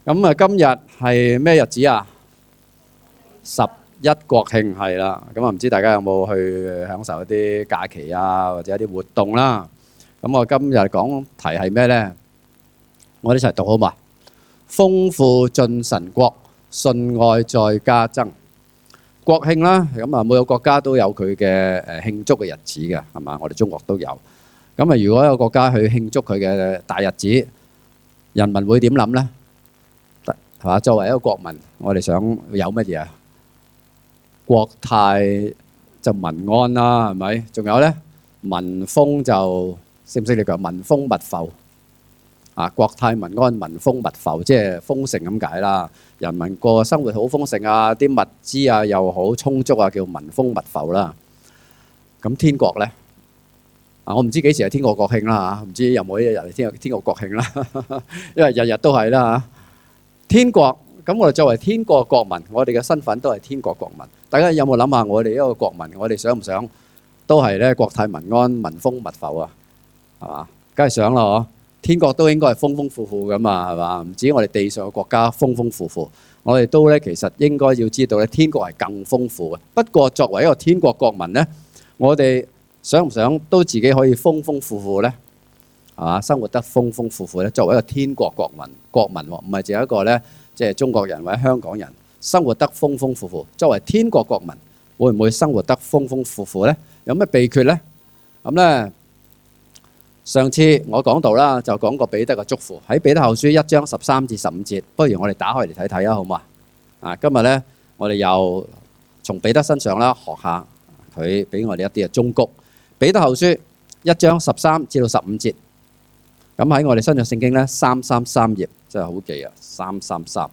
咁啊，今日係咩日子啊？11國慶係啦。咁啊，唔知大家有冇去享受一啲假期啊，或者一啲活動啦？咁我今日講題係咩呢？我哋一齊讀好嘛？豐富進神國，信愛再加增。國慶啦，咁啊每個國家都有佢嘅慶祝嘅日子嘅，係嘛？我哋中國都有。咁啊，如果有個國家去慶祝佢嘅大日子，人民會點諗呢？係嘛？作為一個國民，我哋想有乜嘢啊？國泰就民安啦，係咪？仲有呢，民豐就識唔識你講？民豐物阜啊！國泰民安，民豐物阜，即係豐盛咁解啦。人民個生活好豐盛啊，啲物資啊又好充足啊，叫民豐物阜啦。咁天國呢？我唔知幾時係天國國慶啦嚇，唔知有冇一日係天國國慶啦，因為日日都係啦嚇。天國，咁我哋作為天國國民，我哋嘅身份都係天國國民。大家有冇諗下我哋一個國民，我哋想唔想都係咧國泰民安、民豐物阜啊？係嘛？梗係想啦嗬！天國都應該係豐豐富富噶嘛，係嘛？唔止我哋地上嘅國家豐豐富富，我哋都咧其實應該要知道咧，天國係更豐富嘅。不過作為一個天國國民咧，我哋想唔想都自己可以豐豐富富咧？係嘛？生活得豐豐富富咧，作為一個天國國民喎，唔係淨係一個咧，即係中國人或者香港人生活得豐豐富富。作為天國國民，會唔會生活得豐豐富富咧？有咩秘訣咧？咁咧，上次我講到啦，就講過彼得嘅囑咐喺彼得後書1章13至15節。不如我哋打開嚟睇睇啊，好嘛？今日咧，我哋又從彼得身上啦學下佢俾我哋一啲嘅忠告。彼得後書1章13至到15節。咁喺我哋新約聖經咧333頁，真係好記啊！333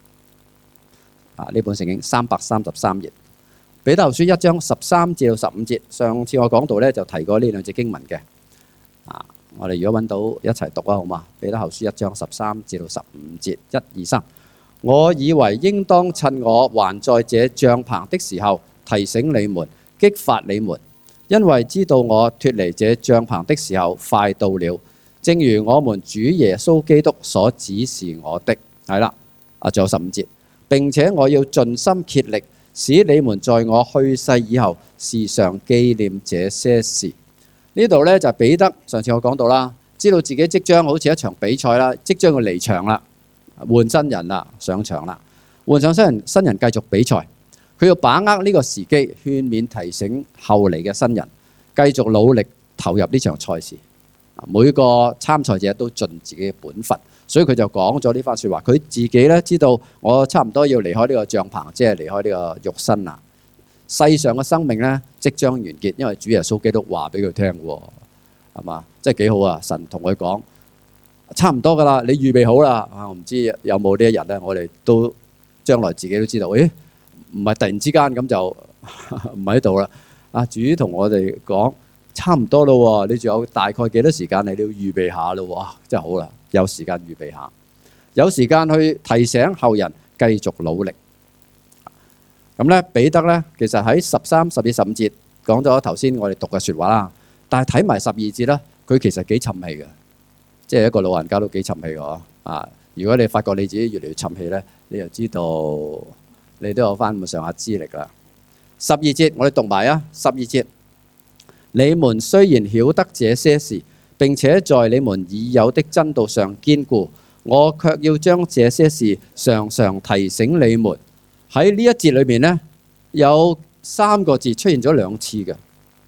呢本聖經333頁。彼得後書1章13至到15節。上次我講到咧就提過呢兩節經文嘅。我哋如果揾到一齊讀啊，好嘛？彼得後書1章13至到15節，1、2、3。我以為應當趁我還在這帳棚的時候，提醒你們，激發你們，因為知道我脫離這帳棚的時候快到了。正如我們主耶穌基督所指示我的，係啦，仲有15節。並且我要盡心竭力，使你們在我去世以後，時常紀念這些事。呢度呢，就係彼得，上次我講到啦，知道自己即將好似一場比賽啦，即將要離場啦，換新人啦，上場啦，換上新人繼續比賽。佢要把握呢個時機，勸勉提醒後嚟嘅新人，繼續努力投入呢場賽事。每個參賽者都盡自己嘅本分，所以佢就講咗呢番説話。佢自己咧知道，我差唔多要離開呢個帳棚，即係離開呢個肉身啦。世上嘅生命咧即將完結，因為主耶穌基督話俾佢聽喎，係嘛？即係幾好啊！神同佢講，差唔多噶啦，你預備好啦。我唔知有冇呢一日咧，我哋都將來自己都知道，誒唔係突然之間咁就唔喺度啦。主同我哋講。差唔多咯喎，你仲有大概幾多時間你都要預備下咯喎，真係好啦，有時間預備下，有時間去提醒後人繼續努力。咁咧，彼得咧其實喺13、14、15節講咗頭先我哋讀嘅説話啦，但係睇埋12節咧，佢其實幾沉氣嘅，即係一個老人家都幾沉氣嘅啊！如果你發覺你自己越嚟越沉氣咧，你就知道你都有翻咁上下資歷啦。12節我哋讀埋啊，12節。你們雖然曉得這些事，並且在你們已有的真道上堅固，我卻要將這些事常常提醒你們。喺呢一節裏面呢，有3個字出現咗2次嘅。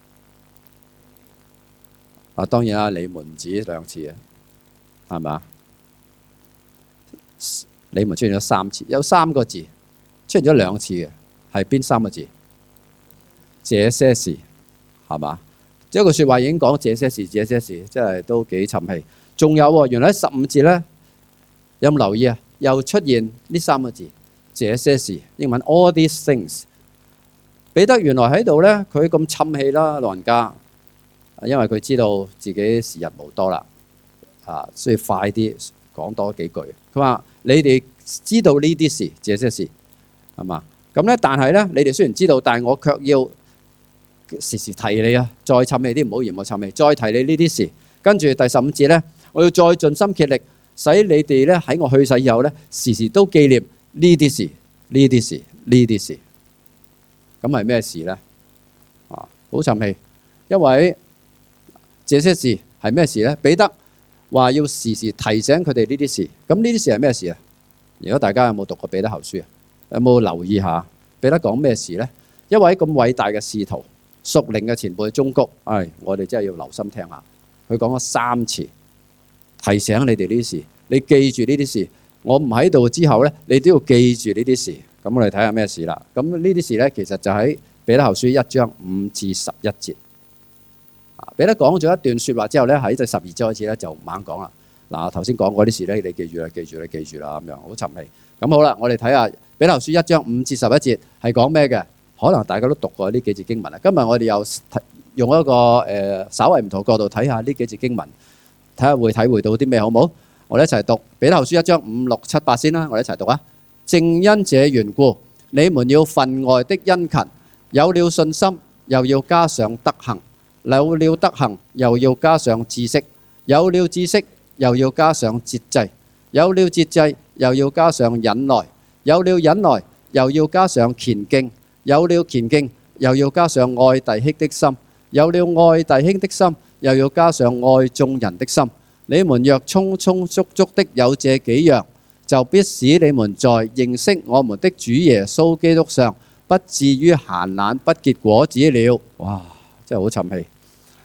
當然啦，你們唔止2次嘅，係咪？你們出現咗3次，有3個字出現咗2次嘅，係邊3個字？這些事，係嘛？一句説話已經講這些事，這些事，真係都幾沉氣。仲有喎，原來喺15節咧，有冇留意啊？又出現呢3個字，這些事，英文 all these things。彼得原來喺度咧，佢咁沉氣啦，老人家，因為佢知道自己時日無多啦，所以快啲講多幾句。佢話：你哋知道呢啲事，這些事，係嘛？咁咧，但係咧，你哋雖然知道，但係我卻要時時提你啊，再沉氣啲，唔好嫌我沉氣，再提你呢啲事。跟住第15節咧，我要再盡心竭力使你哋咧喺我去世以後咧，時時都紀念呢啲事、呢啲事、呢啲事。咁係咩事咧？好沉氣，因為這些事係咩事咧？彼得話要時時提醒佢哋呢啲事。咁呢啲事係咩事啊？如果大家有冇讀過彼得後書啊？有冇留意下彼得講咩事咧？一位咁偉大嘅使徒、屬靈嘅前輩忠告，我哋真係要留心聽下。佢講咗3次，提醒你哋呢啲事，你記住呢啲事。我唔喺度之後咧，你都要記住呢啲事。咁我哋睇下咩事啦。咁呢啲事咧，其實就喺彼得後書1章5至11節。彼得講咗一段説話之後咧，喺第12節開始咧就猛講啦。嗱，頭先講嗰啲事咧，你記住啦，記住啦，記住啦，咁樣好沉氣。咁好啦，我哋睇下彼得後書1章5至11節係講咩嘅？可能大家都讀過呢幾節經文啦。今日我哋又用一個稍為唔同角度睇下呢幾節經文，睇下會體會到啲咩，好唔好？我哋一齊讀彼得後書1章5、6、7、8先啦。我哋一齊讀啊！正因這緣故，你們要分外的殷勤，有了信心，又要加上德行；有了德行，又要加上知識；有了知識，又要加上節制；有了節制，又要加上忍耐；有了忍耐，又要加上虔敬；有了虔敬，又要加上愛弟兄的心；有了愛弟兄的心，又要加上愛眾人的心。你們若充充足足的有這幾樣，就必使你們在認識我們的主耶穌基督上，不至於閒懶不結果子了。哇！真係好沉氣。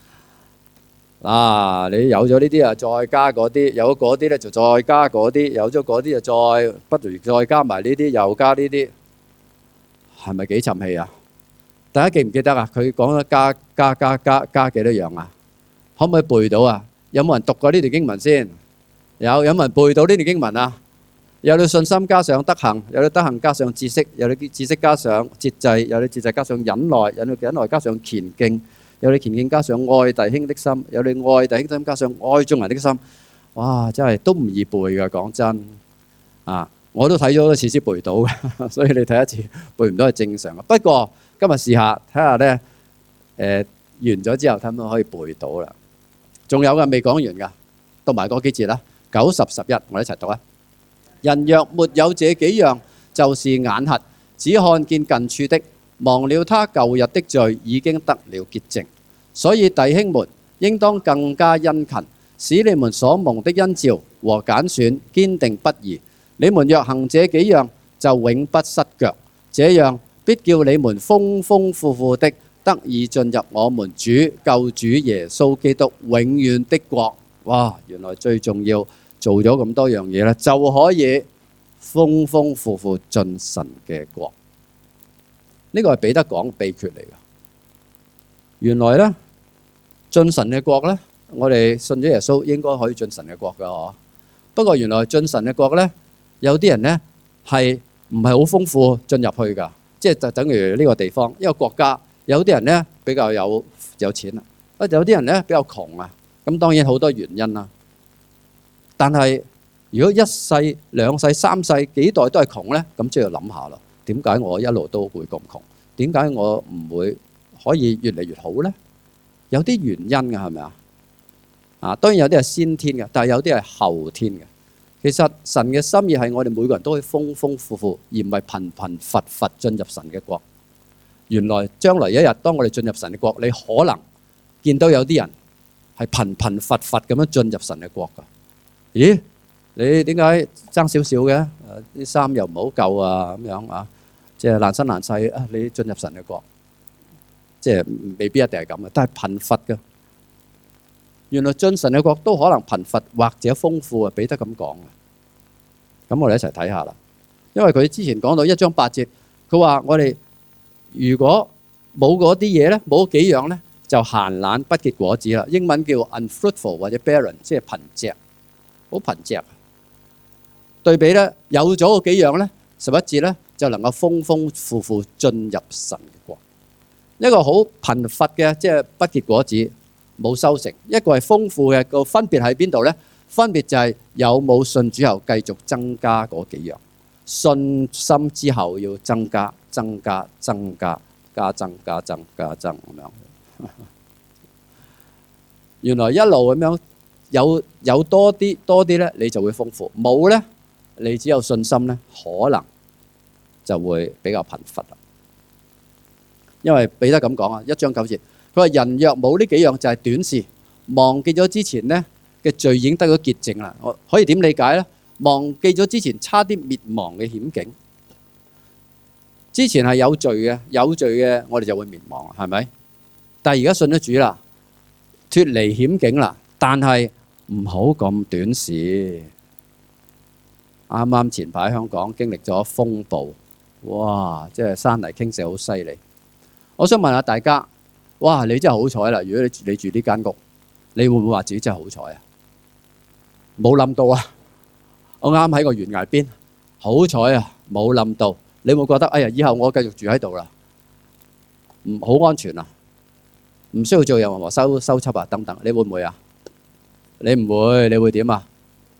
你有咗呢啲啊，再加嗰啲；有咗嗰啲咧，就再加嗰啲；有咗嗰啲就再不如再加埋呢啲，又加呢啲，係咪幾沉氣啊？大家記唔記得啊？佢講咗加幾多樣啊？可唔可以背到啊？有冇人讀過呢段經文先？有冇人背到呢段經文啊？有了信心加上德行，有了德行加上知識，有了知識加上節制，有了節制加上忍耐，有了忍耐加上虔敬，有了虔敬加上愛弟兄的心，有了愛弟兄的心加上愛眾人的心。哇！真係都唔易背㗎，講真啊！我都睇咗好多次先背到嘅，所以你睇一次背唔到係正常嘅。不過今日試下睇下咧，完咗之後睇唔睇可以背到啦。仲有嘅未講完㗎，讀埋嗰幾節啦，9、10、11，我哋一齊讀啊！人若沒有這幾樣，就是眼瞎，只看見近處的，忘了他舊日的罪已經得了潔淨。所以弟兄們，應當更加殷勤，使你們所蒙的恩召和揀選堅定不移。你們若行這幾樣，就永不失腳。這樣必叫你們豐豐富富的得以進入我們主救主耶穌基督永遠的國。哇！原來最重要做咗咁多樣嘢咧，就可以豐豐富富進神嘅國。呢個係彼得講秘訣嚟㗎。原來咧進神嘅國咧，我哋信咗耶穌應該可以進神嘅國㗎嗬。不過原來進神嘅國咧，有啲人咧係唔係好豐富進入去㗎，即係就等於呢個地方一個國家。有啲人咧比較有錢啦，有啲人咧比較窮啊。咁當然好多原因啦。但係如果1世、2世、3世幾代都係窮咧，咁就要諗下啦。點解我一路都會咁窮？點解我唔會可以越嚟越好咧？有啲原因㗎，係咪啊？當然有啲係先天嘅，但係有啲係後天嘅。其實神嘅心意係我哋每個人都可以豐豐富富，而唔係貧貧乏乏進入神嘅國。原來將來一日，當我哋進入神嘅國，你可能見到有啲人係貧貧乏乏咁樣進入神嘅國㗎。咦？你點解爭少少嘅？啲衫又唔好夠啊，咁樣啊，即係爛身爛世啊！你進入神嘅國，即係未必一定係咁嘅，但係貧乏嘅。原來進神嘅國都可能貧乏或者豐富啊！彼得咁講啊。咁我哋一齊睇下啦。因為佢之前講到1章8節，佢話我哋如果冇嗰啲嘢咧，冇幾樣咧，就閒懶不結果子啦。英文叫 unfruitful 或者 barren， 即係貧瘠，好貧瘠。對比咧，有咗嗰幾樣咧，11節咧就能夠豐豐富富進入神嘅國。一個好貧乏嘅，即係不結果子，冇收成；一個係豐富嘅，個分別喺邊度咧？分別就係有冇信主後繼續增加嗰幾樣。信心之後要增加、增加、增加、加增、加增、加增咁樣。原來一路咁樣有多啲咧，你就會豐富；冇咧，你只有信心咧，可能就會比較貧乏啦。因為彼得咁講啊，1章9節，佢話人若冇呢幾樣，就係短視，忘記咗之前咧嘅罪已經得咗潔淨啦。我可以點理解咧？忘記咗之前差啲滅亡嘅險境，之前係有罪嘅，我哋就會滅亡，係咪？但係而家信咗主啦，脫離險境啦，但係唔好咁短視。啱啱前排香港經歷咗風暴，哇！即係山泥傾瀉好犀利。我想問下大家，哇！你真係好彩啦！如果你住呢間屋，你會唔會話自己真係好彩啊？冇冧到啊！我啱喺個懸崖邊，好彩啊，冇冧到。你會覺得哎呀，以後我繼續住喺度啦，好安全啊，唔需要做任何修葺啊等等。你會唔會啊？你唔會，你會點啊？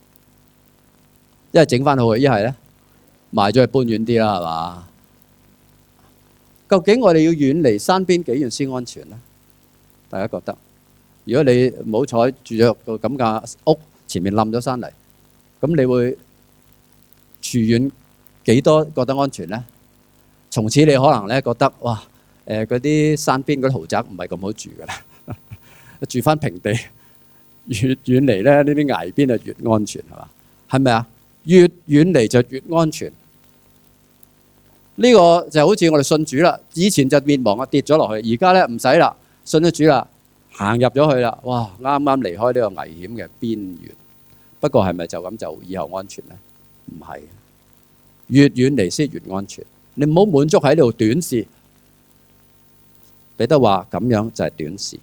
一係整翻好佢，一係咧賣咗去搬遠啲啦，係嘛？究竟我哋要遠離山邊幾遠先安全咧？大家覺得？如果你唔好彩住咗個咁嘅屋，前面冧咗山泥，咁你會住遠幾多覺得安全咧？從此你可能咧覺得哇，嗰啲山邊嗰啲豪宅唔係咁好住㗎啦，住翻平地，越遠離咧呢啲崖邊就越安全，係嘛？係咪啊？越遠離就越安全。呢個就好似我哋信主啦，以前就滅亡啊，跌咗落去，而家咧唔使啦，信咗主啦，行入咗去啦，哇！啱啱離開呢個危險嘅邊緣。不過係咪就咁就以後安全咧？唔係，越遠離先越安全。你唔好滿足喺呢度短視。彼得話咁樣就係短視。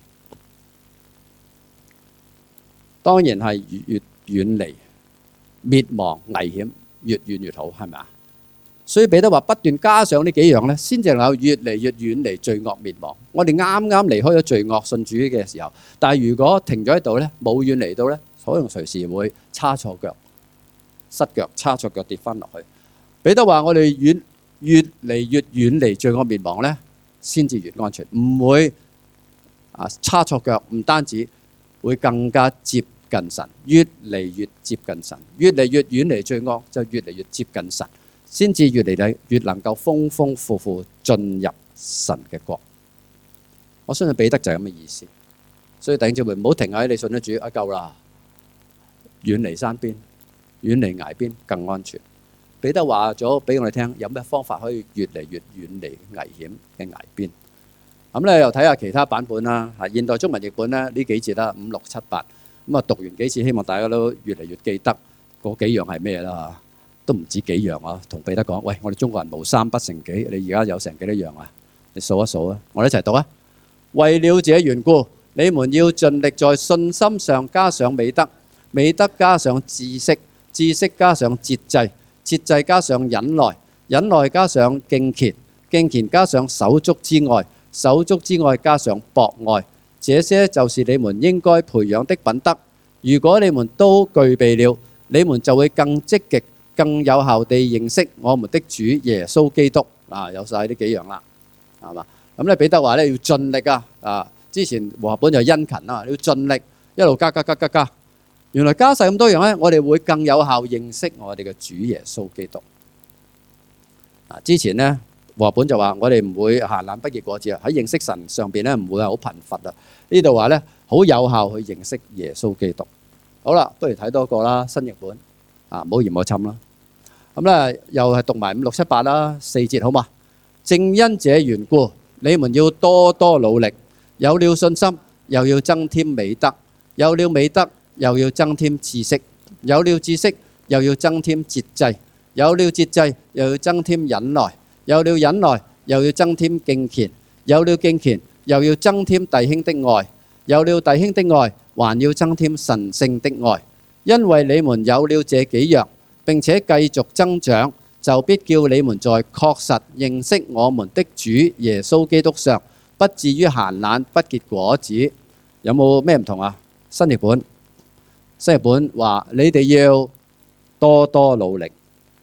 當然係越遠離滅亡危險，越遠越好，係咪啊？所以彼得話不斷加上呢幾樣咧，先至能夠越嚟越遠離罪惡滅亡。我哋啱啱離開咗罪惡信主嘅時候，但係如果停咗喺度咧，冇遠離到咧，可能隨時會差錯腳、失腳、差錯腳跌翻落去。彼得話我哋越嚟越遠離罪惡滅亡咧，先至越安全，唔會差錯腳，唔單止會更加接近神，越嚟越接近神，越嚟越遠離罪惡，就越嚟越接近神。先至越嚟越能夠豐豐富富進入神嘅國。我相信彼得就係咁嘅意思。所以弟兄姊妹唔好停喺你信咗主夠啦，遠離山邊，遠離崖邊更安全。彼得話咗俾我哋聽，有咩方法可以越嚟越遠離危險嘅崖邊。咁咧又睇下其他版本啦。現代中文譯本咧呢幾節啦5、6、7、8，咁讀完幾次，希望大家都越嚟越記得嗰幾樣係咩啦。都唔止幾樣啊！同彼得講：喂，我哋中國人無三不成幾，你而家有成幾多樣啊？你數一數啊！我哋一齊讀啊！為了這緣故，你們要盡力在信心上加上美德，美德加上知識，知識加上節制，節制加上忍耐，忍耐加上敬虔，敬虔加上手足之愛，手足之愛加上博愛。這些就是你們應該培養的品德。如果你們都具備了，你們就會更積極、更有效地認識我們的主耶穌基督。有晒呢幾樣啦，係嘛？咁咧彼得話咧要盡力啊！之前和合本就殷勤啦，你要盡力一路加。原來加晒咁多樣咧，我哋會更有效認識我哋嘅主耶穌基督。之前咧和合本就話我哋唔會閒懶不結果子啊，喺認識神上邊咧唔會係好貧乏啊。呢度話咧好有效去認識耶穌基督。好啦，不如睇多個啦，新譯本唔好嫌我侵啦。咁咧又係讀埋5、6、7、8啦，4節好嘛？正因這緣故，你們要多多努力，有了信心，又要增添美德；有了美德，又要增添知識；有了知識，又要增添節制；有了節制，又要增添忍耐；有了忍耐，又要增添敬虔；有了敬虔，又要增添弟兄的愛；有了弟兄的愛，還要增添神聖的愛。因為你們有了這幾樣，並且繼續增長，就必叫你們在確實認識我們的主耶穌基督上，不至於閒懶不結果子。有冇咩唔同啊？新譯本話你哋要多多努力，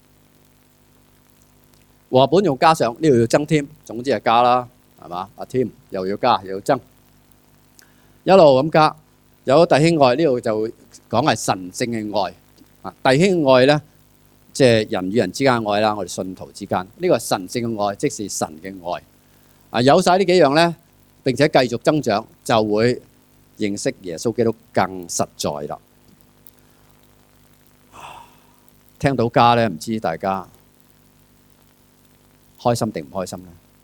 和合本用加上，呢度要增添，總之係加啦，係嘛？添又要加又要增，一路咁加。 有弟兄愛，呢度就講係神聖嘅愛啊。弟兄愛咧，即係人與人之間嘅愛啦，我哋信徒之間呢個係神聖嘅愛，即是神嘅愛啊。有晒呢幾樣咧，並且繼續增長，就會認識耶穌基督更實在啦。聽到家咧，唔知大家開心定唔開心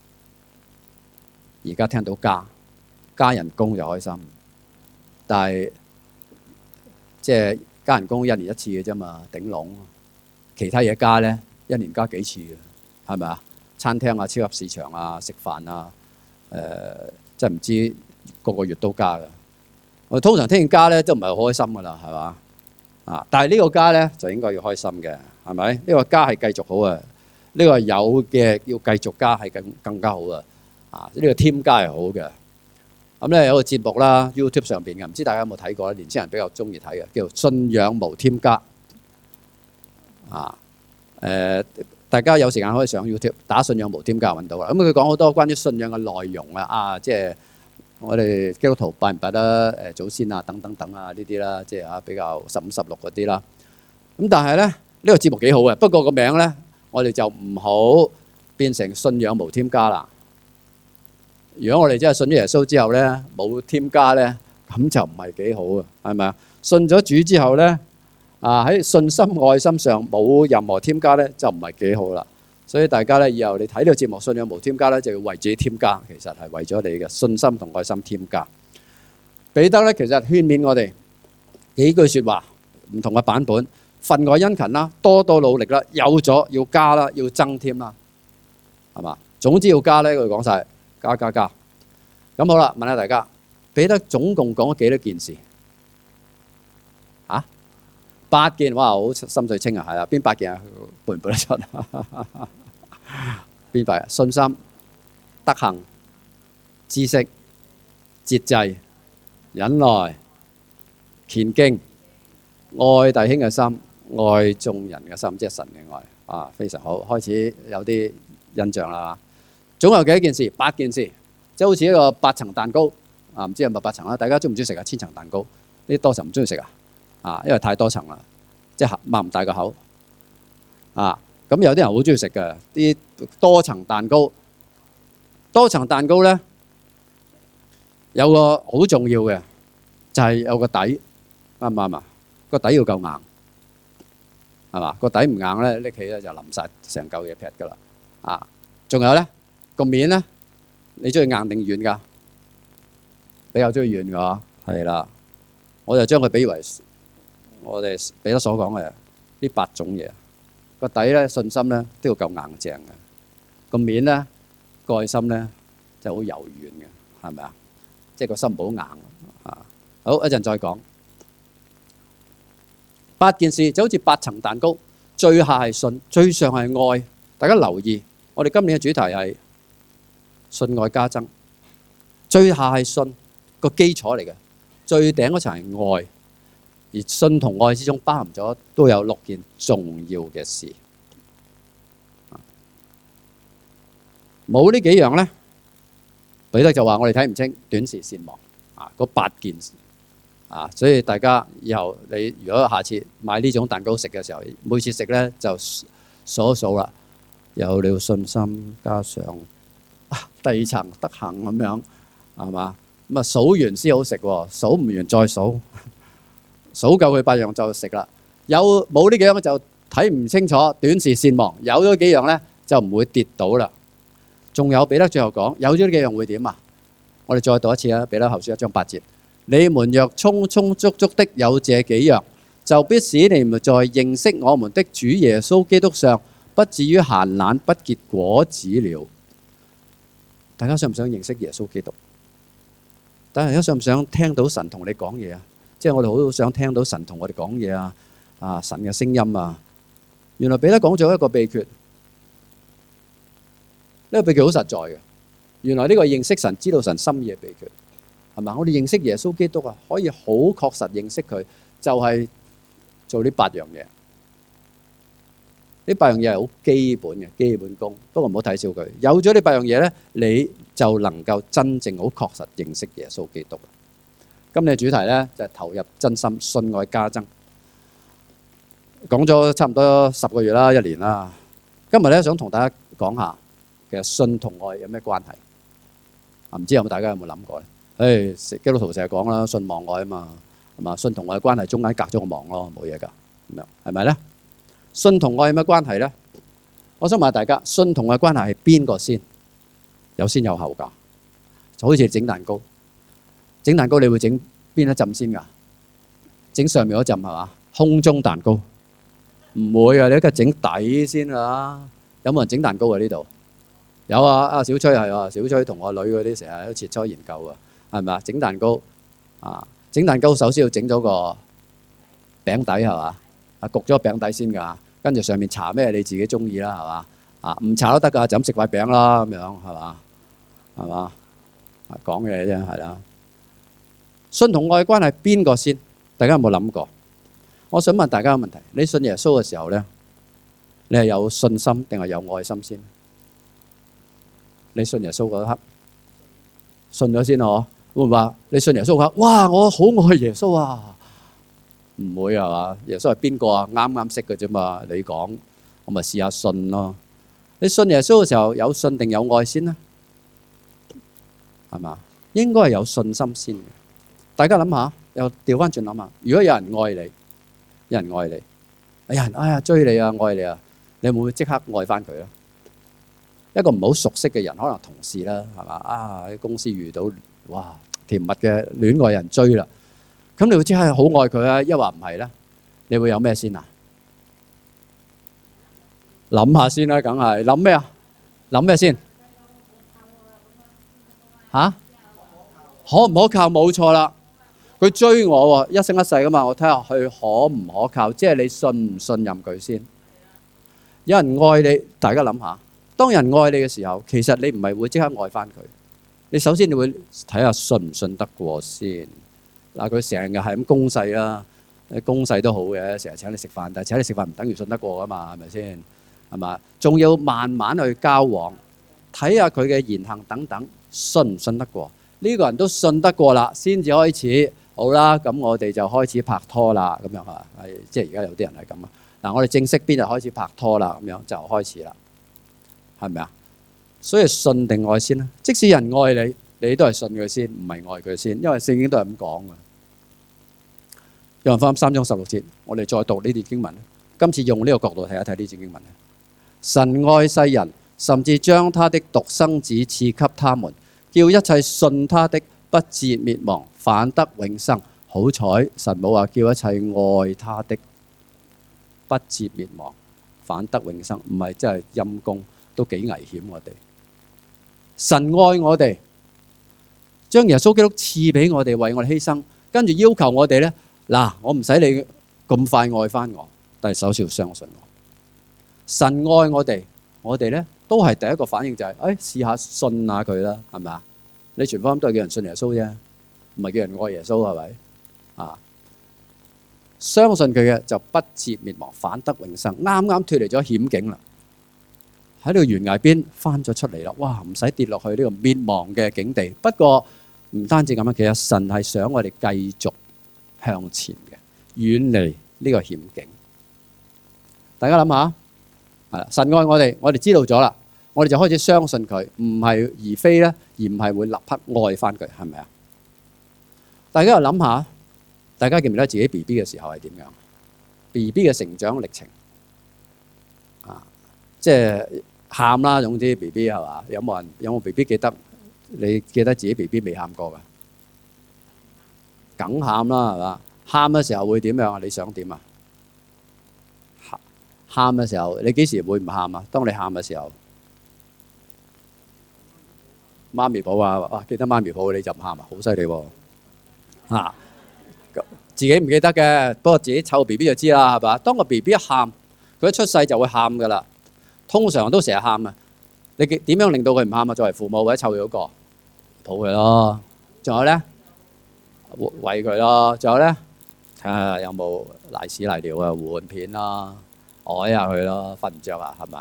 咧？而家聽到加人工就開心，但係即係加人工1年1次嘅啫嘛，頂籠。其他嘢加咧，1年加幾次嘅，係咪啊？餐廳啊、超級市場啊、食飯啊，即係唔知個個月都加嘅。我通常聽見加咧都唔係好開心噶啦，係嘛？啊！但係呢個加咧就應該要開心嘅，係咪？呢個加係繼續好啊，呢個有嘅要繼續加係更加好啊！啊，呢個添加係好嘅。咁咧有個節目啦 ，YouTube 上邊嘅，唔知大家有冇睇過咧？年輕人比較中意睇嘅，叫做《信仰無添加》啊。大家有時間可以上 YouTube 打信仰無添加揾到啦。咁佢講好多關於信仰嘅內容啊，即係我哋基督徒拜唔拜得祖先啊，等等等啊呢啲啦，即係比較15、16嗰啲啦。咁但係咧呢個節目幾好嘅，不過個名咧我哋就唔好變成信仰無添加啦。如果我哋真係信咗耶穌之後咧冇添加咧，咁就唔係幾好啊，係咪啊？信咗主之後咧喺信心愛心上冇任何添加咧，就唔係幾好啦。所以大家咧以後你睇呢個節目信仰無添加咧，就要為自己添加，其實係為咗你嘅信心同愛心添加。彼得咧其實勸勉我哋幾句説話，唔同嘅版本，分外殷勤啦，多多努力啦，有咗要加啦，要增添啦，係嘛？總之要加咧，佢講晒加。咁好啦，問下大家，彼得總共講咗幾多件事？啊？8件，哇，好心水清啊，係啊，邊8件啊？背唔背得出？邊8？信心、德行、知識、節制、忍耐、虔敬、愛弟兄嘅心、愛眾人嘅心，即係神嘅愛啊，非常好，開始有啲印象啦。總有幾多件事？8件事，即係好似一個8層蛋糕啊，唔知係咪8層啦？大家中唔中意食啊？千層蛋糕呢啲多層唔中意食啊？啊，因為太多層啦，即係擘唔大個口啊。咁有啲人好中意食嘅啲多層蛋糕。多層蛋糕咧有個好重要嘅就係有個底，啱唔啱啊？個底要夠硬，係嘛？個底唔硬咧，拎起咧就淋晒成嚿嘢劈噶啦啊！仲有咧個面咧，你中意硬定軟㗎？比較中意軟㗎，係啦。我就將佢比喻為我哋彼得所講嘅呢8種嘢。個底咧信心咧都要夠硬淨嘅，個面咧個愛心咧就好柔軟嘅，係咪啊？即係個心唔好硬啊！好，一陣再講。8件事就好似8層蛋糕，最下係信，最上係愛。大家留意，我哋今年嘅主題係信愛加增，最下係信個基礎嚟嘅，最頂嗰層係愛。而信同愛之中包含咗都有6件重要嘅事，冇呢幾樣咧，彼得就話我哋睇唔清，短視善忘啊！嗰8件事啊，所以大家以後你如果下次買呢種蛋糕食嘅時候，每次食咧就數一數啦，有了信心加上第2層德行咁樣，係嘛？咁啊數完先好食喎，數唔完再數。數夠佢8樣就食啦。有冇呢幾樣就睇唔清楚，短視善忘。有咗幾樣咧就唔會跌倒啦。仲有彼得最後講，有咗呢幾樣會點啊？我哋再讀一次啊，彼得後書1章8節：你們若充充足足的有這幾樣，就必使你們在認識我們的主耶穌基督上，不至於閒懶不結果子了。大家想唔想認識耶穌基督？大家想唔想聽到神同你講嘢啊？即係我哋好想聽到神同我哋講嘢啊！啊，神嘅聲音啊！原來彼得講咗一個秘訣，呢個秘訣好實在嘅。原來呢個認識神、知道神心意嘅秘訣係嘛？我哋認識耶穌基督啊，可以好確實認識佢，就係做呢8樣嘢。呢8樣嘢係好基本嘅基本功，不過唔好睇小佢。有咗呢8樣嘢咧，你就能夠真正好確實認識耶穌基督。 今日嘅主題咧就係投入真心，信愛加增。講咗差唔多10個月啦，1年啦。今日咧想同大家講下，其實信同愛有咩關係？唔知大家有冇諗過咧？基督徒成日講啦，信望愛啊嘛，係嘛？信同愛嘅關係中間隔咗個望咯，冇嘢㗎，咁樣係咪咧？信同愛有咩關係咧？我想問下大家，信同愛關係係邊個先？有先有後㗎，就好似整蛋糕。整蛋糕你會整邊一浸先㗎？整上面嗰浸係嘛？空中蛋糕唔會啊！你一個整底先啦。有冇人整蛋糕啊？呢度有啊！阿小崔係啊，小崔同我女嗰啲成日都切磋研究啊，係咪啊？整蛋糕啊，整蛋糕首先要整咗個餅底係嘛？啊，焗咗餅底先㗎，跟住上面搽咩你自己中意啦，係嘛？啊，唔搽都得㗎，就咁食塊餅啦，咁樣係嘛？係嘛？講嘅啫，係啦。信同愛關係邊個先？大家有冇諗過？我想問大家個問題：你信耶穌嘅時候咧，你係有信心定係有愛心先？你信耶穌嗰刻，信咗先嗬？會唔會話你信耶穌嗰刻，哇！我好愛耶穌啊！唔會係嘛？耶穌係邊個啊？啱啱識嘅啫嘛。你講，我咪試下信咯。你信耶穌嘅時候，有信定有愛先咧？係嘛？應該係有信心先嘅。大家諗下，又調翻轉諗下，如果有人愛你，有人愛你，有人哎呀追你啊，愛你啊，你會唔會即刻愛翻佢咧？一個唔好熟悉嘅人，可能同事啦，係嘛？啊喺公司遇到哇甜蜜嘅戀愛人追啦，咁你會即刻好愛佢啊？一話唔係咧，你會有咩先啊？諗下先啦，梗係諗咩啊？諗咩先？嚇？可唔可靠？冇錯啦。佢追我喎，一生一世噶嘛，我睇下佢可唔可靠，即係你信唔信任佢先。有人愛你，大家諗下，當人愛你嘅時候，其實你唔係會即刻愛翻佢，你首先你會睇下信唔信得過先。嗱，佢成日係咁攻勢啦，攻勢都好嘅，成日請你食飯，但係請你食飯唔等於信得過噶嘛，係咪先？係嘛？仲要慢慢去交往，睇下佢嘅言行等等，信唔信得過？呢個人都信得過啦，先至開始。好啦，咁我哋就開始拍拖啦，咁樣係即係而家有啲人係咁啊。嗱，我哋正式邊日開始拍拖啦，咁樣就開始啦，係咪啊？所以信定愛先啦。即使人愛你，你都係信佢先，唔係愛佢先，因為聖經都係咁講嘅。約翰福音3章16節，我哋再讀呢段經文。今次用呢個角度睇一睇呢段經文。神愛世人，甚至將他的獨生子賜給他們，叫一切信他的不至滅亡，反得永生。好彩神冇話叫一切愛他的不至滅亡，反得永生，唔係真係陰公，都幾危險。我哋神愛我哋，將耶穌基督賜俾我哋，為我哋犧牲，跟住要求我哋呢：嗱，我唔使你咁快愛翻我，但係首先要相信我。神愛我哋，我哋呢都係第一個反應就係試下信下佢啦，係咪啊？你傳福音都係叫人信耶穌啫，唔係叫人愛耶穌，係咪啊？相信佢嘅就不至滅亡，反得永生。啱啱脫離咗險境啦，喺呢個懸崖邊翻咗出嚟啦！哇，唔使跌落去呢個滅亡嘅境地。不過唔單止咁樣，其實神係想我哋繼續向前嘅，遠離呢個險境。大家諗下，係啦，神愛我哋，我哋知道咗啦。我哋就開始相信佢，唔係而非咧，而唔係會立刻愛翻佢，係咪啊？大家又諗下，大家記唔記得自己 BB 嘅時候係點樣 ？BB 嘅成長歷程啊，即係喊啦，總之 BB 係嘛？有冇 BB 記得？你記得自己 BB 未喊過㗎？梗喊啦，係嘛？喊嘅時候會點樣啊？你想點啊？喊嘅時候，你幾時會唔喊啊？當你喊嘅時候。媽咪抱啊！哇，記得媽咪抱你就唔喊啊，好犀利喎！啊，自己唔記得嘅，不過自己湊 BB 就知啦，係嘛？當個 BB 一喊，佢一出世就會喊噶啦，通常都成日喊啊！你點樣令到佢唔喊啊？作為父母或者湊佢嗰個，抱佢咯。仲有咧，餵佢咯。仲有咧，睇下有冇瀨屎瀨尿啊，換片啦，愛下佢咯，瞓唔着啊，係嘛？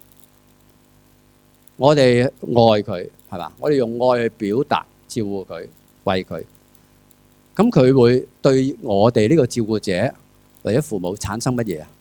我哋愛佢係嘛？我哋用愛去表達照顧佢、餵佢。 咁佢會對我哋呢個照顧者或者父母產生乜嘢啊？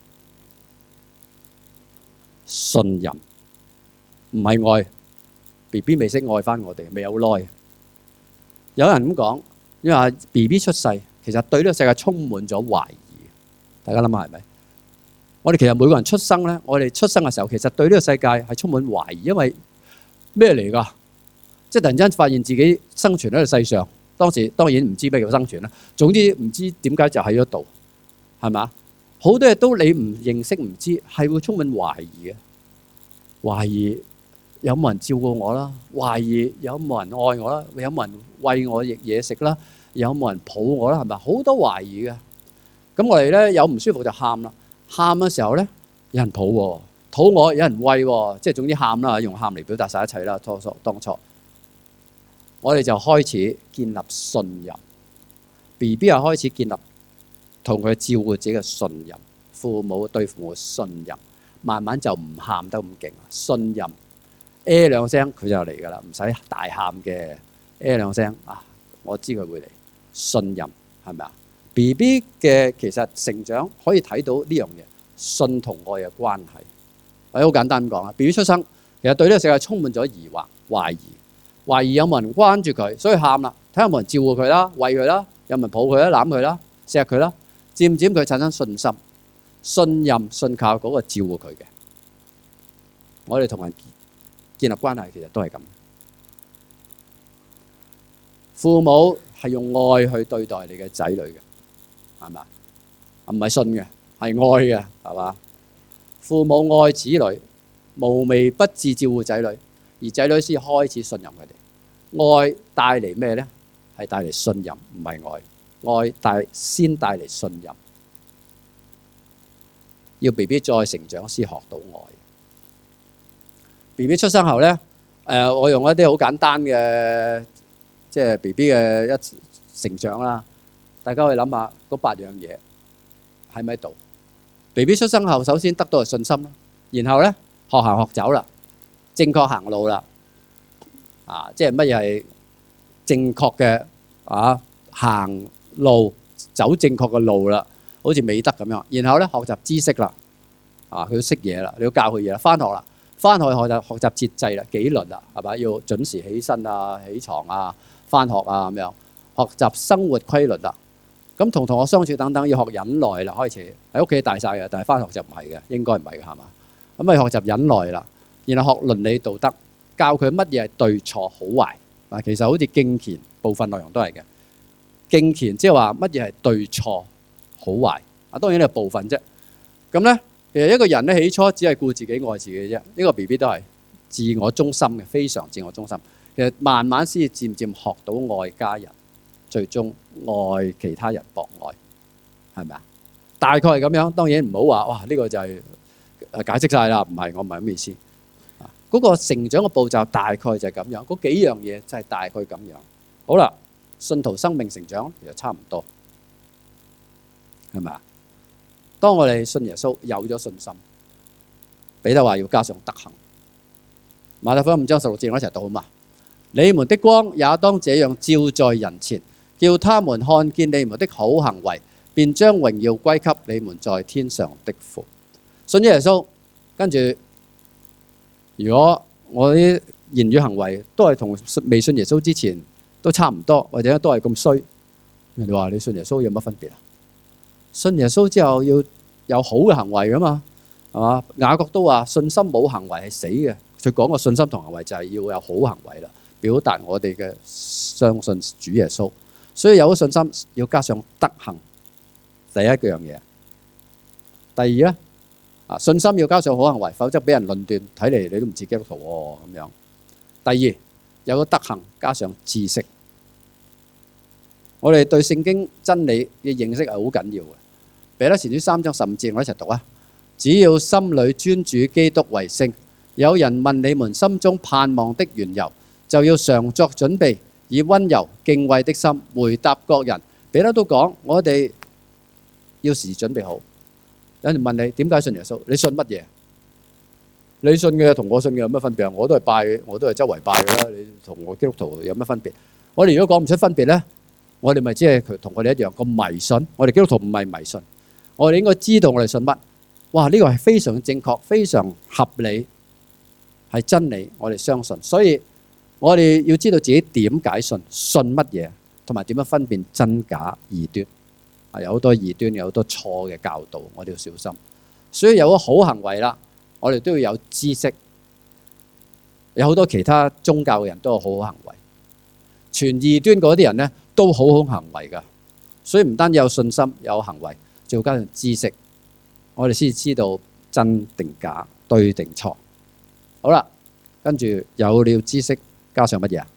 信任，唔係愛。BB 未識愛翻我哋，未有耐。有人咁講，因為 BB 出世，其實對呢個世界充滿咗懷疑。大家諗下係咪？我哋其實每個人出生咧，我哋出生嘅時候，其實對呢個世界係充滿懷疑，因為咩嚟㗎？即係突然間發現自己生存喺個世上，當時當然唔知咩叫生存啦。總之唔知點解就喺嗰度，係嘛？好多嘢都你唔認識唔知，係會充滿懷疑嘅。懷疑有冇人照顧我啦？懷疑有冇人愛我啦？有冇人餵我嘢食啦？有冇人抱我啦？係咪？好多懷疑嘅。咁我哋咧有唔舒服就喊啦。喊嘅時候咧，有人抱喎，肚餓有人餵喎，即係總之喊啦，用喊嚟表達晒一切啦。當初我哋就開始建立信任 ，BB 又開始建立同佢照顧者嘅信任，父母對父母嘅信任，慢慢就唔喊得咁勁，信任 A 兩聲佢就嚟㗎啦，唔使大喊嘅 A 兩聲啊，我知佢會嚟，信任係咪啊？BB 嘅其實成長可以睇到呢樣嘢，信同愛嘅關係。我好簡單咁講啊 ，BB 出生其實對呢個世界充滿咗疑惑、懷疑有冇人關注佢，所以喊啦，睇下有冇人照顧佢啦、餵佢啦，有冇人抱佢啦、攬佢啦、錫佢啦，漸漸佢產生信心、信任、信靠嗰個照顧佢嘅。我哋同人建立關係其實都係咁，父母係用愛去對待你嘅仔女嘅。係嘛？唔係信嘅，係愛嘅，係嘛？父母愛子女，無微不至照顧仔女，而仔女先開始信任佢哋。愛帶嚟咩咧？係帶嚟信任，唔係愛。愛先帶嚟信任。要 BB 再成長先學到愛。BB 出生後咧，我用一啲好簡單嘅，即係 BB 嘅一成長啦。大家可以諗下嗰8樣嘢喺咪度 ？BB 出生後，首先得到係信心啦，然後咧學行學走啦，正確行路啦，即係乜嘢係正確嘅行路走正確嘅路啦，好似美德咁樣。然後咧學習知識啦，佢要識嘢啦，你要教佢嘢啦，翻學啦，翻學學習節制啦、紀律啦，係咪？要準時起身啊、起床啊、翻學啊咁樣，學習生活規律啦。咁同同學相處等等，要學忍耐啦。開始喺屋企大晒嘅，但係翻學就唔係嘅，應該唔係嘅，係嘛？咁咪學習忍耐啦，然後學倫理道德，教佢乜嘢係對錯好壞。其實好似敬虔部分內容都係嘅。敬虔即係話乜嘢係對錯好壞。當然呢係部分啫。咁咧，其實一個人咧起初只係顧自己愛自己啫。呢個 BB 都係自我中心嘅，非常自我中心。其實慢慢先至漸漸學到愛家人。最終愛其他人博愛，係咪啊？大概係咁樣，當然唔好話哇呢個就係解釋晒啦，唔係，我唔係咁意思。嗰個成長嘅步驟大概就係咁樣，嗰幾樣嘢就係大概咁樣。好啦，信徒生命成長其實差唔多，係咪啊？當我哋信耶穌有咗信心，彼得話要加上德行。馬太福音5章16節，我一齊讀好嘛？你們的光也當這樣照在人前，叫他們看見你們的好行為，便將榮耀歸給你們在天上的父。信咗耶穌，跟住如果我啲言語行為都係同未信耶穌之前都差唔多，或者都係咁衰，人哋話你信耶穌有乜分別啊？信耶穌之後要有好嘅行為噶嘛，係嘛？雅各都話信心冇行為係死嘅，佢講個信心同行為就係要有好行為啦，表達我哋嘅相信主耶穌。所以有咗信心要加上德行，第一樣嘢。第二咧，信心要加上好行為，否則俾人論斷，睇嚟你都唔似基督徒喎咁樣。第二，有個德行加上知識。我哋對聖經真理嘅認識係好緊要嘅。彼得前書3章15節，我一齊讀啊！只要心裏尊主基督為聖，有人問你們心中盼望的緣由，就要常作準備，以溫柔敬畏的心回答各人。彼得都講，我哋要時準備好。有人問你點解信耶穌？你信乜嘢？你信嘅同我信嘅有乜分別啊？我都係拜，我都係周圍拜嘅啦。你同我基督徒有乜分別？我哋如果講唔出分別咧， 我哋咪即係佢同我哋一樣個迷信。我哋基督徒唔係迷信，我哋應該知道我哋信乜。哇！呢個係非常正確、非常合理，係真理，我哋相信。所以我哋要知道自己點解信乜嘢，同埋點樣分辨真假異端。有好多異端，有好多錯嘅教導，我哋要小心。所以有個好行為啦，我哋都要有知識。有好多其他宗教嘅人都有好好行為，傳異端嗰啲人咧都好好行為㗎。所以唔單止有信心、有行為，仲要加上知識，我哋先知道真定假、對定錯。好啦，跟住有了知識，加上乜嘢啊？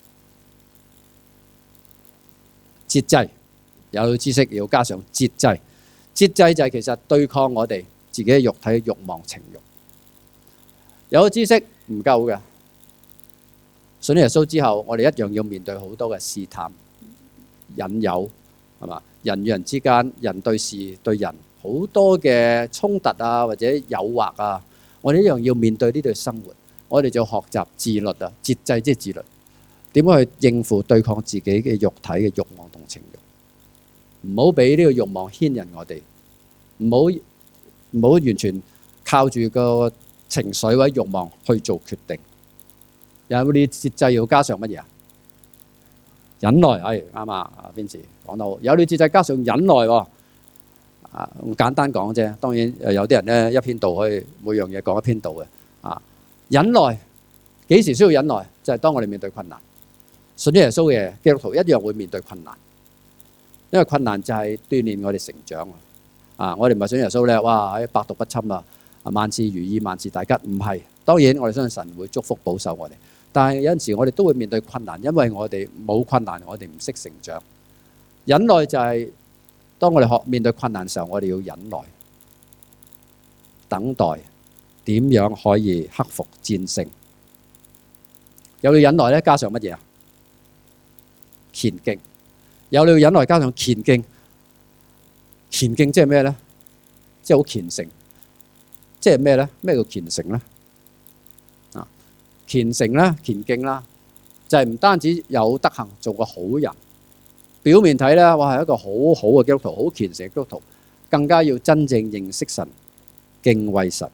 節制。有了知識要加上節制。節制就係其實對抗我哋自己嘅肉體嘅慾望情慾。有咗知識唔夠嘅，信耶穌之後，我哋一樣要面對好多嘅試探、引誘，係嘛？人與人之間，人對事對人好多嘅衝突啊，或者誘惑啊，我哋一樣要面對呢對生活。我哋就學習自律啊，節制即係自律，點樣去應付對抗自己嘅肉體嘅慾望同情慾。唔好俾呢個慾望牽引我哋，唔好完全靠住個情緒或者慾望去做決定。有啲節制要加上乜嘢啊？忍耐，係啱啊！阿 Vincy 講得好，有啲節制加上忍耐喎。簡單講啫，當然有啲人咧一篇道可以每樣嘢講一篇道嘅。忍耐幾時需要忍耐？就係當我哋面對困難。信咗耶穌嘅基督徒一樣會面對困難。因為困難就係鍛鍊我哋成長啊！我哋唔係信耶穌咧，哇！百毒不侵啊，萬事如意，萬事大吉。唔係，當然我哋相信神會祝福保守我哋，但係有陣時我哋都會面對困難，因為我哋冇困難，我哋唔識成長。忍耐就係當我哋面對困難嘅時候，我哋要忍耐、等待，點樣可以克服戰勝？有了忍耐咧，加上乜嘢啊？虔敬。有了忍耐加上虔敬，虔敬即係咩咧？即係好虔誠，即係咩咧？咩叫虔誠咧？虔誠啦、虔敬啦，就係唔單止有德行，做個好人。表面睇咧，哇係一個好好嘅基督徒，好虔誠嘅基督徒，更加要真正認識神、敬畏神。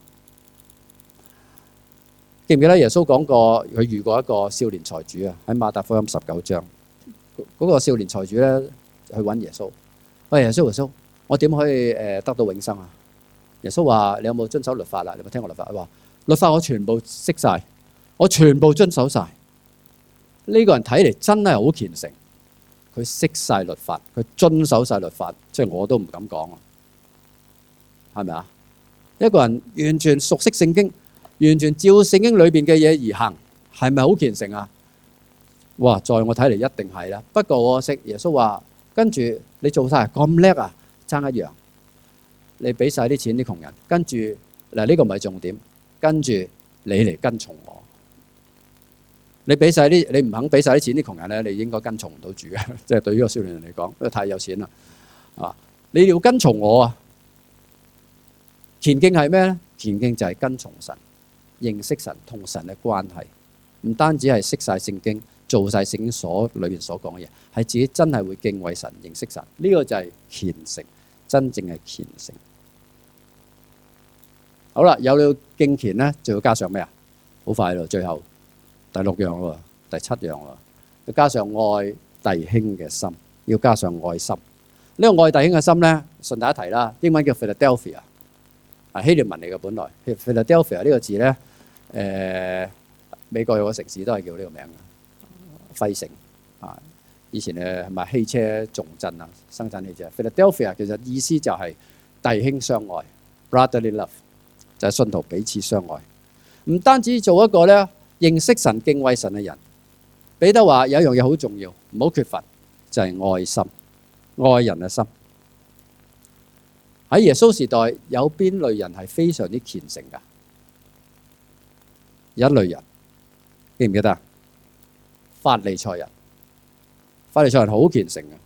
記唔記得耶穌講過佢遇過一個少年財主啊？喺馬太福音19章。嗰個少年財主咧去揾耶穌，喂，耶穌，我點可以得到永生啊？耶穌話：你有冇遵守律法啊？你有冇聽過律法？佢話：律法我全部識晒，我全部遵守晒。呢個人睇嚟真係好虔誠，佢識晒律法，佢遵守晒律法，即係我都唔敢講啊，係咪啊？一個人完全熟悉聖經，完全照聖經裏邊嘅嘢而行，係咪好虔誠啊？哇！在我睇嚟一定係啦。不過我識耶穌話，跟住你做晒咁叻啊，爭一樣，你俾晒啲錢啲窮人，跟住嗱呢個唔係重點，跟住你嚟跟從我。你俾晒啲，你唔肯俾晒啲錢啲窮人咧，你應該跟從唔到主嘅。即係對於個少年人嚟講，因為太有錢啦。你要跟從我啊！虔敬係咩咧？虔敬就係跟從神，認識神同神嘅關係，唔單止係識晒聖經。做晒聖經所裏邊所講嘅嘢，係自己真係會敬畏神、認識神，呢個就係虔誠，真正係虔誠。好啦，有了敬虔咧，就要加上咩啊？好快咯，最後第6樣咯，第7樣咯，要加上愛弟兄嘅心，要加上愛心。呢個愛弟兄嘅心咧，順帶一提啦，英文叫 Philadelphia， 希臘文嚟嘅本來。Philadelphia 呢個字咧，美國有個城市都係叫呢個名嘅。費城啊，以前係咪汽車重鎮啊，生產汽車。Philadelphia 其實意思就係弟兄相愛 ，brotherly love， 就係信徒彼此相愛。唔單止做一個咧認識神、敬畏神嘅人，彼得話有一樣嘢好重要，唔好缺乏，就係愛心，愛人嘅心。喺耶穌時代，有邊類人係非常之虔誠㗎？有一類人，記唔記得啊？法利賽人，法利賽人好虔誠嘅，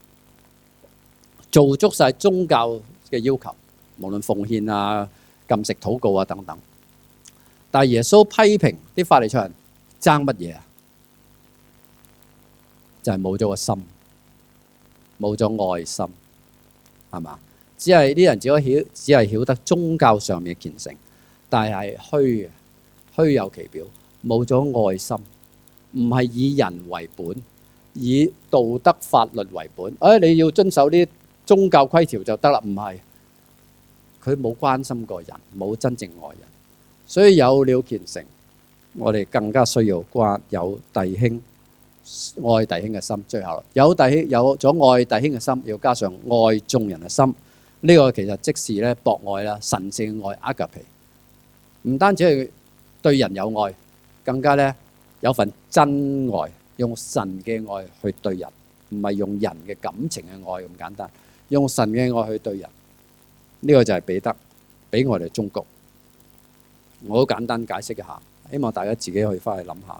做足晒宗教嘅要求，無論奉獻啊、禁食、禱告啊等等。但係耶穌批評啲法利賽人爭乜嘢啊？就係冇咗個心， 冇咗愛心，係嘛？只係啲人只係曉得宗教上面嘅虔誠，但係虛有其表，冇咗愛心，唔係以人為本，以道德法律為本。你要遵守啲宗教規條就得啦，唔係。佢冇關心過人，冇真正愛人，所以有了虔誠，我哋更加需要有弟兄愛弟兄嘅心。最後有咗愛弟兄嘅心，要加上愛眾人嘅心。呢個其實即是咧博愛啦，神聖嘅愛阿格皮，唔單止係對人有愛，更加咧有份真愛，用神嘅愛去對人，唔係用人嘅感情嘅愛咁簡單，用神嘅愛去對人。呢個就係彼得俾我哋忠告。我好簡單解釋一下，希望大家自己可以翻去諗下。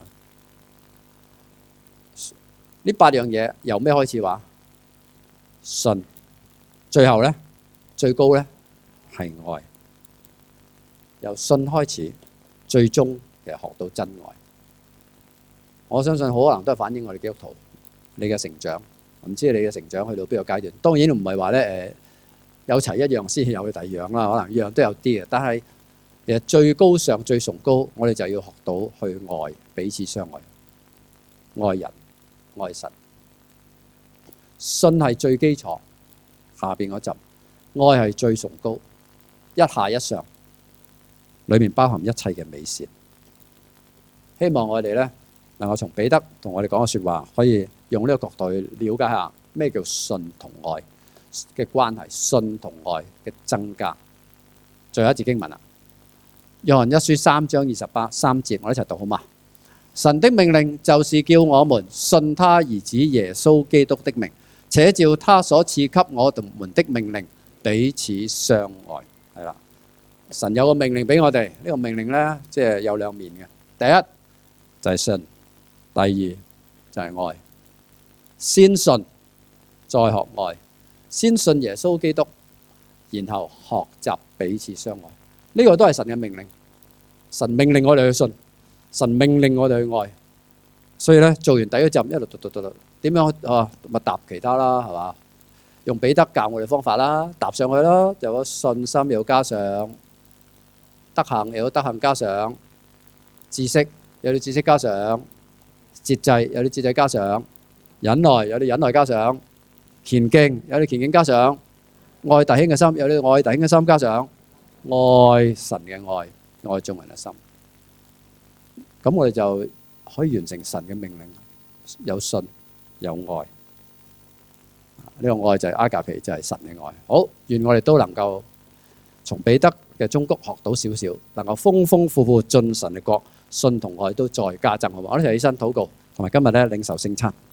呢8樣嘢由咩開始話？信，最後咧最高咧係愛。由信開始，最終其實學到真愛。我相信好可能都係反映我哋基督徒你嘅成長。唔知你嘅成長去到邊個階段？當然唔係話咧有齊一樣先有第二樣啦，可能樣都有啲嘅。但係其實最高上最崇高，我哋就要學到去愛，彼此相愛，愛人愛神。信係最基礎，下邊嗰陣愛係最崇高，一下一上，裏面包含一切嘅美善。希望我哋咧能夠從彼得同我哋講嘅説話，可以用呢個角度去了解下咩叫信同愛嘅關係，信同愛嘅增加。最後一節經文啦，約翰一書3章3節，我一齊讀好嘛？神的命令就是叫我們信他兒子耶穌基督的名，且照他所賜給我們的命令彼此相愛。係啦，神有個命令俾我哋，呢個命令咧即係有兩面嘅。第一就係信，第二就係愛。先信再學愛。先信耶穌基督，然後學習彼此相愛。呢個都係神嘅命令。神命令我哋去信，神命令我哋去愛。所以咧，做完第一站一路讀，點樣咪答其他啦，係嘛？用彼得教我哋方法啦，答上去啦。有個信心要加上，德行有德行加上，知識有啲知識加上，節制有啲節制加上，忍耐有啲忍耐加上。虔敬有啲虔敬加上，愛弟兄嘅心有啲愛弟兄嘅心加上，愛神嘅愛，愛眾人嘅心。咁我哋就可以完成神嘅命令，有信有愛。呢個愛就係阿格皮，就係神嘅愛。好，願我哋都能夠從彼得嘅忠告學到少少，能夠豐豐富富進神嘅國，信同愛都再加增。好嘛？我哋一齊起身禱告，同埋今日咧領受聖餐。